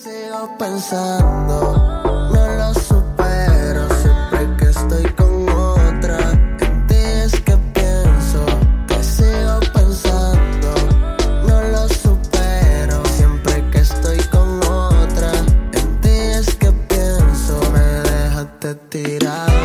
sigo pensando, no lo supero. Siempre que estoy con otra, en ti es que pienso. Que sigo pensando, no lo supero. Siempre que estoy con otra, en ti es que pienso. Me dejaste tirado